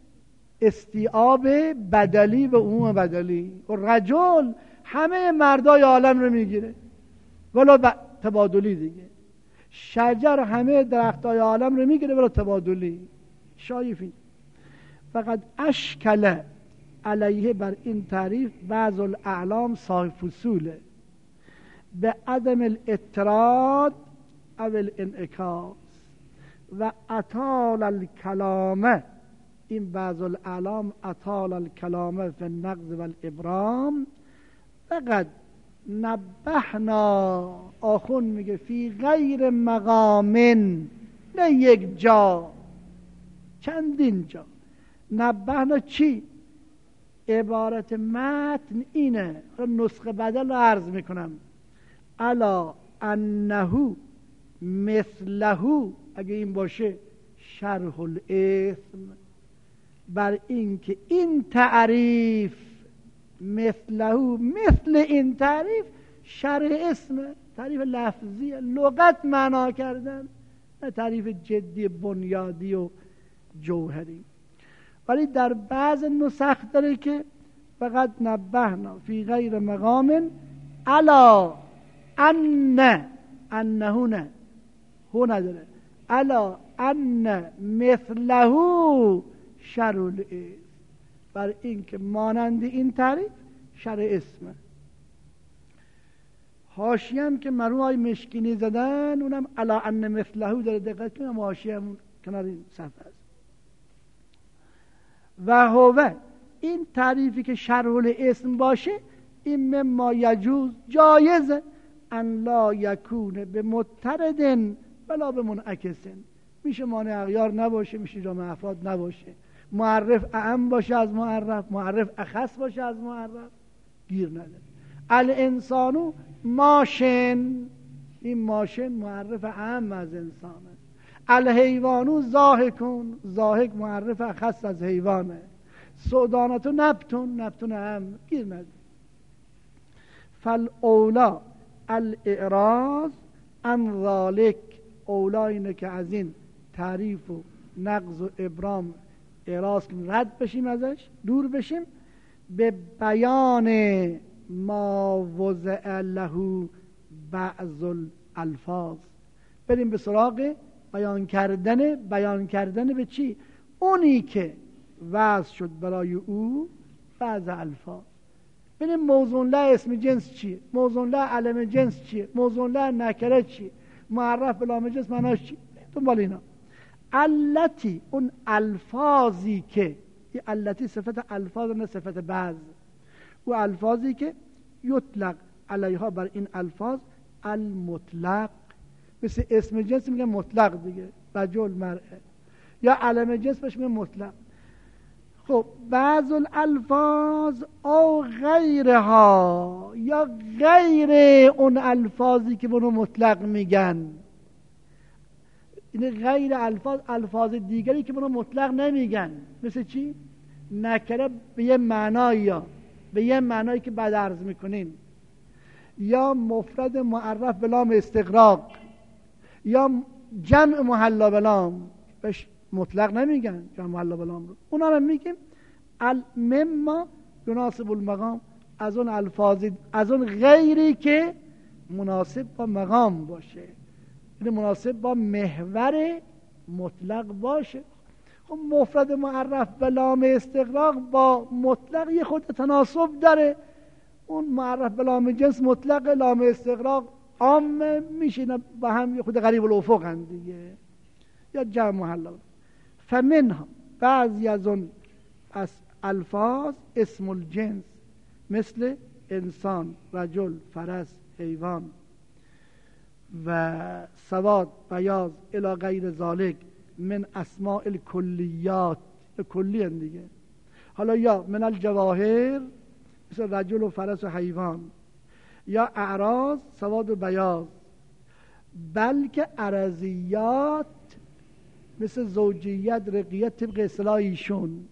استیعاب بدلی و عموم بدلی. و رجل همه مردای عالم رو میگیره ولو تبادلی دیگه. شجر همه درختای عالم رو میگیره ولو تبادلی. شایفی فقط اشکل علیه بر این تعریف بعض الاعلام صاحب فصوله به عدم الاضطراد او الانعکاس و اطال الکلامه. این بعض الاعلام اطال الکلامه فی النقض و الابرام. فقط نبهنا، آخون میگه فی غیر مقامن، نه یک جا، چندین جا. نبهنا چی؟ عبارت متن اینه، نسخه بدل رو عرض میکنم. الا انه مثله، اگه این باشه شرح الاسم، بر این که این تعریف مثله، مثل این تعریف شرح اسم، تعریف لفظی، لغت معنا کردن. نه تعریف جدی بنیادی و جوهری. ولی در بعض نسخ داره که فقط نبهنا فی غیر مقام الا انه نه هو نداره الا ان مثله شرع الاسم، بر این که مانند این تعریف شرع اسمه. حاشیه هم که مرحوم آقای مشکینی زدن اونم الا ان مثله داره، دقت کنم حاشیه هم کنار این صفحه است. و هو این تعریفی که شرح الاسم باشه این مما یجوز جایزه ان لا یکونه به مضطرد ولا به منعکس، میشه مانع اغیار نباشه، میشه جامع افراد نباشه، معرف اعم باشه از معرف، معرف اخص باشه از معرف، گیر نداره. الانسانو ماشن، این ماشن معرف اعم از انسانه. الحیوانو ضاحکون، ضاحک معرف اخص از حیوانه. سودانتو نبتون، نبتون اعم، گیر نداره. فالاولا الاعراض عن ذالک، اولا اینه که از این تعریف و نقض و ابرام اعراض کنیم، رد بشیم ازش، دور بشیم، به بیان ما وضع له بعض الالفاظ، بریم به سراغ بیان کردن به چی؟ اونی که وضع شد برای او بعض الفاظ. ببینیم موضوع له اسم جنس چیه، موضوع له علم جنس چیه، موضوع له نکره چیه، معرف به لام جنس معناش چیه، دنبال اینا. التی، اون الفاظی که، این التی صفت الفاظ نه صفت بعض، و الفاظی که یطلق علیها، بر این الفاظ، المطلق، مثل اسم جنس میگن مطلق دیگه، رجل مرئه، یا علم جنس بهش میگن مطلق. خب بعض الالفاظ او غیرها، یا غیر اون الفاظی که اونو مطلق میگن، این غیر الفاظ، الفاظ دیگری که اونو مطلق نمیگن، مثل چی؟ نکره به یه معنایی، یا به یه معنایی که بعد عرض میکنیم، یا مفرد معرف به لام استغراق، یا جمع محلا به لام، بهش مطلق نمیگن جمع محلا به لام رو، اونا رو میگیم مما مناسب المقام، از اون الفاظ، از اون غیری که مناسب با مقام باشه، یعنی مناسب با محور مطلق باشه. خب مفرد معرف به لام استغراق با مطلق یه خود تناسب داره، اون معرف به لام جنس مطلق، لام استغراق عام میشه، با هم یه خود قریب الافق هست دیگه، یا جمع محلا. فمنها، بعضی از اون الفاظ اسم الجنس، مثل انسان، رجل، فرس، حیوان و سواد، بیاض، الی غیر ذالک من اسماء الکلیات، کلی هم دیگه. حالا یا من الجواهر، مثل رجل و فرس و حیوان، یا اعراض، سواد و بیاض، بلکه عرضیات، مثل زوجیت، رقیت، طبق اصطلاح ایشون.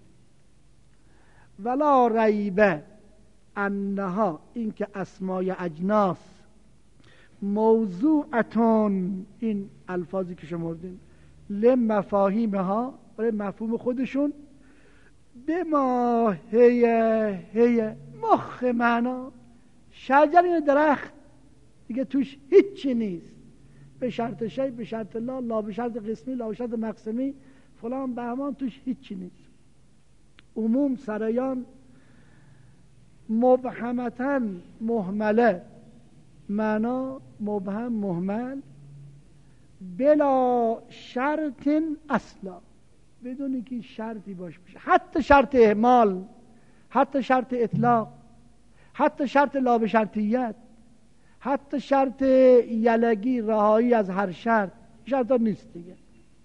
ولا ریبه انها، این که اسمای اجناس، موضوعتون، این الفاظی که شمردیم، لمفاهیمها، برای مفهوم خودشون، بما هی مخ معنا، شجر این درخت دیگه توش هیچی نیست، به شرط شی، به شرط لا به شرط قسمی، لا به شرط مقسمی، فلان بهمان، توش هیچی نیست. عموم، سریان، مبهمتاً مهمله، معنا مبهم مهمل، بلا شرط اصلا، بدون که شرطی باشه، حتی شرط اهمال، حتی شرط اطلاق، حتی شرط لا به شرطیت، حتی شرط یلگی، رهایی از هر شرط، شرطا نیست دیگه.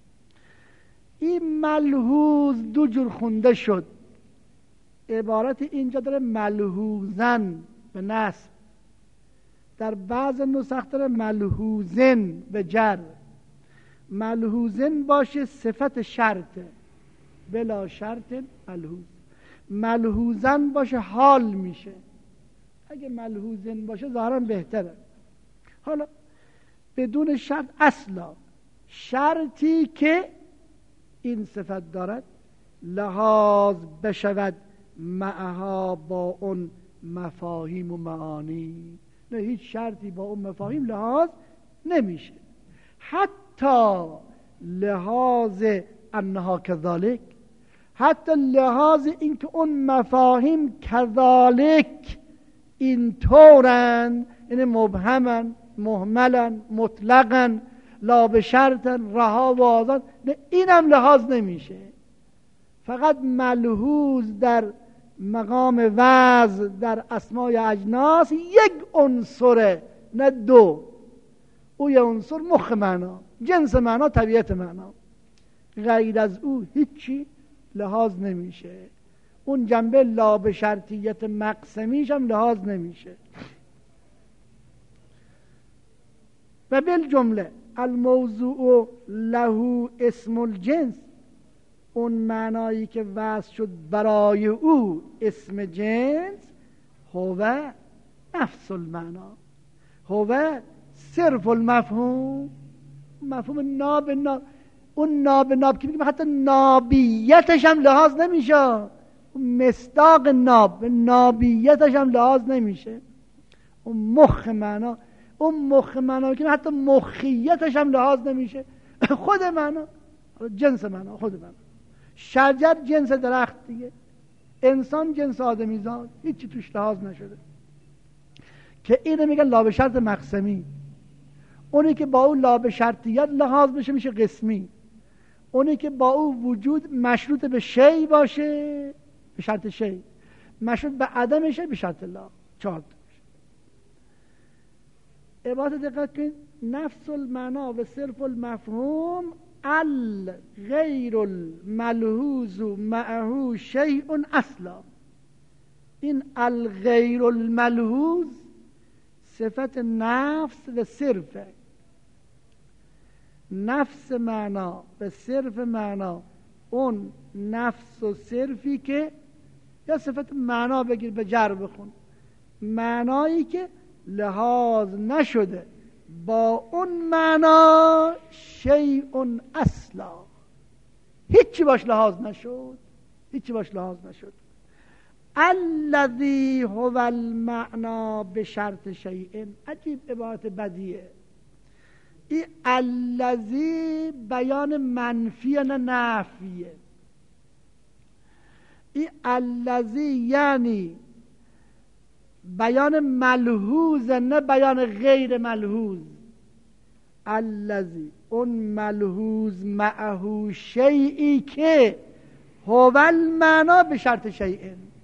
این ملحوظ دو جور خونده شد، عبارت اینجا داره ملحوظن به نصب، در بعض نسخ داره ملحوظن به جر. ملحوظن باشه صفت شرطه، بلا شرط ملحوظ. ملحوظن باشه حال میشه، اگه ملحوظن باشه ظاهرا بهتره. حالا بدون شرط اصلا، شرطی که این صفت دارد لحاظ بشود معها با اون مفاهیم و معانی. نه، هیچ شرطی با اون مفاهیم لحاظ نمیشه. حتی لحاظ انها کذالک، حتی لحاظ اینکه اون مفاهیم کذالک این طورن، یعنی مبهمن، مهملن، مطلقن، لا به شرطن، رها و آزاد، اینم لحاظ نمیشه. فقط ملحوظ در مقام وضع در اسماء اجناس یک عنصره، نه دو. او یه عنصر مخ معنا، جنس معنا، طبیعت معنا. غیر از او هیچی لحاظ نمیشه. اون جنبه لا به شرطیت مقسمیش هم لحاظ نمیشه. و بالجمله الموضوع له اسم الجنس، اون معنایی که وضع شد برای او اسم جنس، هو نفس المعنا، هو صرف المفهوم، مفهوم ناب ناب. اون ناب که میگیم حتی نابیتش هم لحاظ نمیشه، مصداق نابیتش هم لحاظ نمیشه. اون مخ معنا، اون مخ معنا که حتی مخیتش هم لحاظ نمیشه. خود معنا، جنس معنا، خود معنا. شجر جنس درخت دیگه، انسان جنس آدمیزاد، هیچی توش لحاظ نشده. که اینو میگن لا به شرط مقسمی. اونی که با اون لا به شرطیت لحاظ بشه میشه قسمی. اونی که با او وجود مشروط به شی باشه به شرط شی، مشروط به عدم شی به شرط لا. 4 عبارت دقت کنید. نفس المعنا و صرف المفهوم الغیر الملحوظ معه شیء اصلا. این الغیر الملحوظ صفت نفس و صرفه. نفس معنا و صرف معنا، اون نفس و صرفی که، یا صفت معنا بگیر به جر بخون، معنایی که لحاظ نشده با اون معنا شیء اصلا، هیچی باش لحاظ نشد، هیچی باش لحاظ نشد. الذی هو المعنا به شرط شیء. عجیب عبارت بدیه. این الذی بیان منفیه نه نفیه. این الذی یعنی بیان ملحوظ نه بیان غیر ملحوظ. الذی اون ملحوظ معه شیئی که هو المعنا به شرط شیء.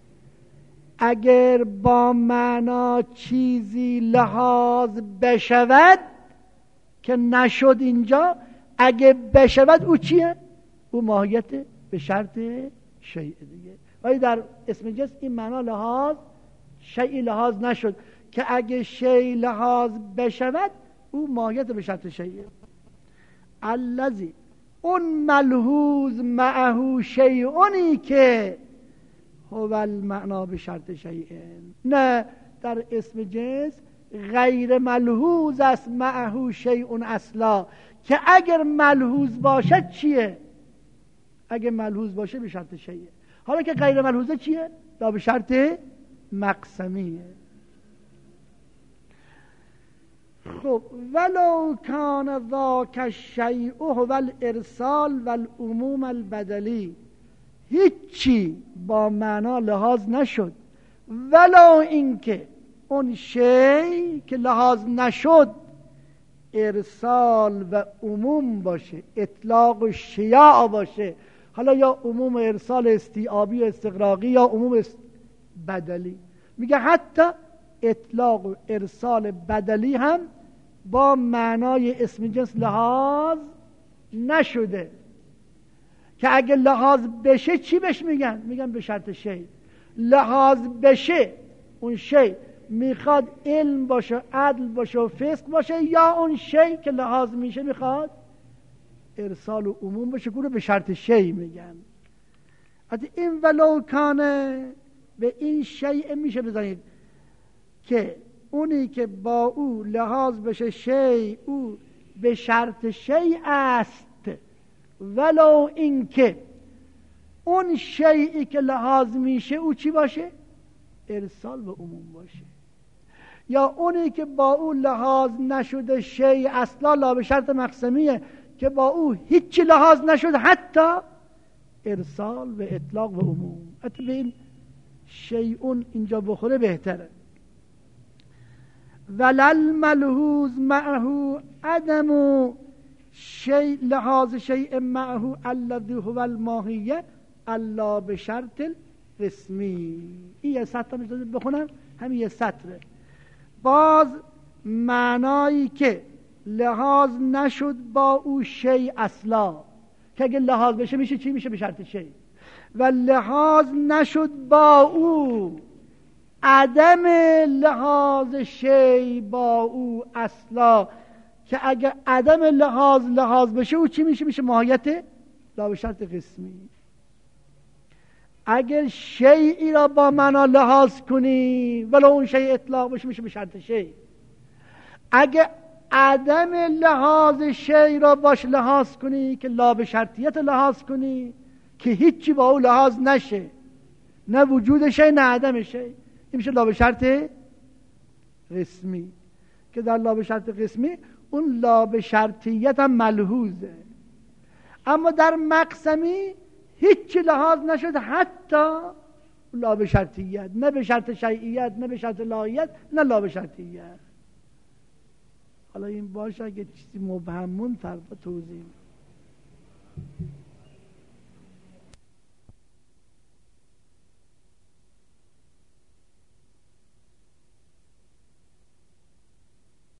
اگر با معنا چیزی لحاظ بشود که نشد اینجا، اگه بشود او چیه؟ او ماهیت به شرط شیء دیگه. ولی در اسم جنس این معنا لحاظ شیء لحاظ نشد که اگه شیء لحاظ بشود او ماهیت به شرط شیء. الذی اون ملحوظ معه شیء که هو المعنا به شرط شیء. نه، در اسم جنس غیر ملحوظ است معه شیء اصلا، که اگر ملحوظ باشد چیه؟ اگر ملحوظ باشه به شرط شیء. حالا که غیر ملحوظه چیه؟ لا به شرط مقسمیه. خب ولو کان ذاک الشیء هو الارسال والعموم البدلی، هیچی با معنا لحاظ نشد ولو اینکه اون شی که لحاظ نشد ارسال و عموم باشه، اطلاق و شیاع باشه. حالا یا عموم ارسال استیعابی و استغراقی یا عموم بدلی. میگه حتی اطلاق و ارسال بدلی هم با معنای اسم جنس لحاظ نشده، که اگه لحاظ بشه چی بهش میگن؟ میگن به شرط شی. لحاظ بشه اون شی میخواد علم باشه، عدل باشه و فسق باشه، یا اون شی که لحاظ میشه میخواد ارسال و عموم باشه، گونه به شرط شی میگن. از این ولو کانه به این شیء میشه بزنید که اونی که با او لحاظ بشه شی، او به شرط شیء است، ولو اینکه اون شیئی که لحاظ میشه او چی باشه؟ ارسال به عموم باشه، یا اونی که با او لحاظ نشده شیء اصلا لا به شرط مقسمیه که با او هیچی لحاظ نشد، حتی ارسال به اطلاق و عموم. حتی به این شیئون اینجا بخوره بهتره. ولل ملحوظ معه عدم شیء لحاظ شیء معه الذی هو الماهیه الا به شرط القسمی. این یه سطر بخونم، همین یه سطره. باز معنایی که لحاظ نشد با او شیء اصلا، که اگه لحاظ بشه میشه چی؟ میشه به شرط شیء. و لحاظ نشد با او عدم لحاظ شیء با او اصلا، که اگه عدم لحاظ بشه او چی میشه؟ میشه ماهیت لا به شرط قسمی. اگر شیئی را با معنا لحاظ کنی ولو اون شیء اطلاق بشه میشه به شرط شیء. اگه عدم لحاظ شیء را باش لحاظ کنی که لا به شرطیت لحاظ کنی که هیچی با او لحاظ نشه، نه وجود شیء نه عدم شیء، این میشه لا به شرط قسمی. که در لا به شرط قسمی اون لا به شرطیت هم ملحوظه، اما در مقسمی هیچی لحاظ نشد، حتی لا به شرطیت، نه به شرط شیعیت نه به شرط لاهیت نه لا به شرطیت. حالا این باشه اگه چیزی مبهم مون توضیح